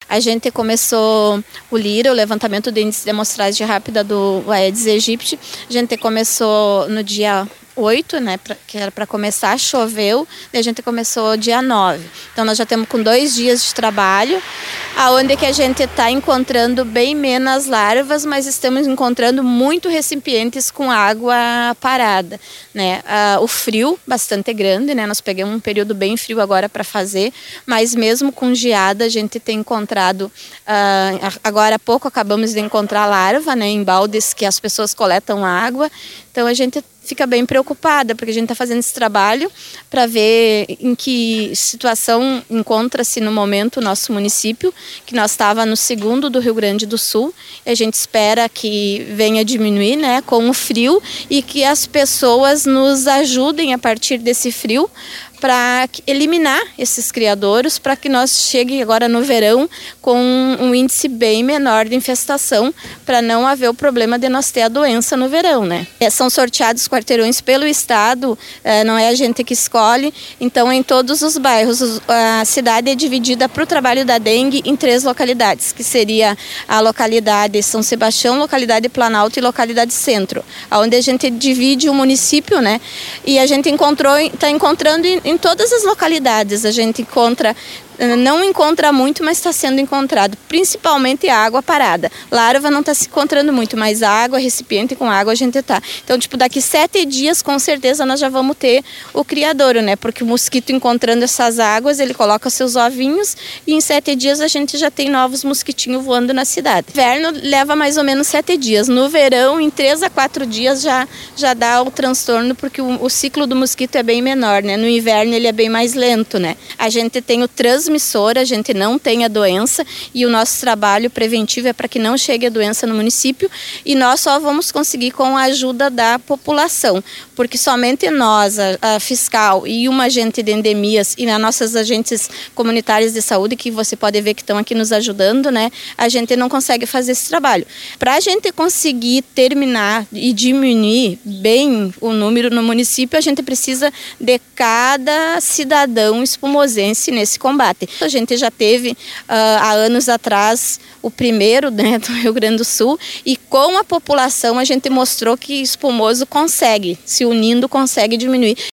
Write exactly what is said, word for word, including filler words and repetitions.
A gente começou o LIRA, o levantamento de índice de amostragem rápida do Aedes aegypti. A gente começou no dia oito, né, pra, que era para começar, choveu, e a gente começou dia nove. Então nós já estamos com dois dias de trabalho, aonde que a gente está encontrando bem menos larvas, mas estamos encontrando muito recipientes com água parada, né? Ah, o frio bastante grande, né? Nós pegamos um período bem frio agora para fazer, mas mesmo com geada a gente tem encontrado, ah, agora há pouco acabamos de encontrar larva, né, em baldes que as pessoas coletam água, então a gente fica bem preocupada, porque a gente está fazendo esse trabalho para ver em que situação encontra-se no momento o nosso município, que nós estava no segundo do Rio Grande do Sul, e a gente espera que venha diminuir, né, com o frio, e que as pessoas nos ajudem a partir desse frio para eliminar esses criadouros, para que nós chegue agora no verão com um índice bem menor de infestação, para não haver o problema de nós ter a doença no verão, né? São sorteados quarteirões pelo estado, não é a gente que escolhe, então em todos os bairros a cidade é dividida para o trabalho da dengue em três localidades, que seria a localidade São Sebastião, localidade Planalto e localidade Centro, onde a gente divide o município, né? E a gente encontrou, está encontrando em Em todas as localidades a gente encontra, não encontra muito, mas está sendo encontrado, principalmente água parada. Larva não está se encontrando muito, mas água, recipiente com água a gente está. Então, tipo, daqui sete dias, com certeza, nós já vamos ter o criadouro, né? Porque o mosquito encontrando essas águas, ele coloca seus ovinhos e em sete dias a gente já tem novos mosquitinhos voando na cidade. O inverno leva mais ou menos sete dias. No verão, em três a quatro dias já, já dá o transtorno, porque o, o ciclo do mosquito é bem menor, né? No inverno ele é bem mais lento, né? A gente tem o transmissor, a gente não tem a doença e o nosso trabalho preventivo é para que não chegue a doença no município, e nós só vamos conseguir com a ajuda da população, porque somente nós, a, a fiscal e uma agente de endemias e as nossas agentes comunitárias de saúde, que você pode ver que estão aqui nos ajudando, né? A gente não consegue fazer esse trabalho. Para a gente conseguir terminar e diminuir bem o número no município, a gente precisa de cada cidadão espumosense nesse combate. A gente já teve uh, há anos atrás o primeiro, né, do Rio Grande do Sul, e com a população a gente mostrou que espumoso consegue, se unindo consegue diminuir.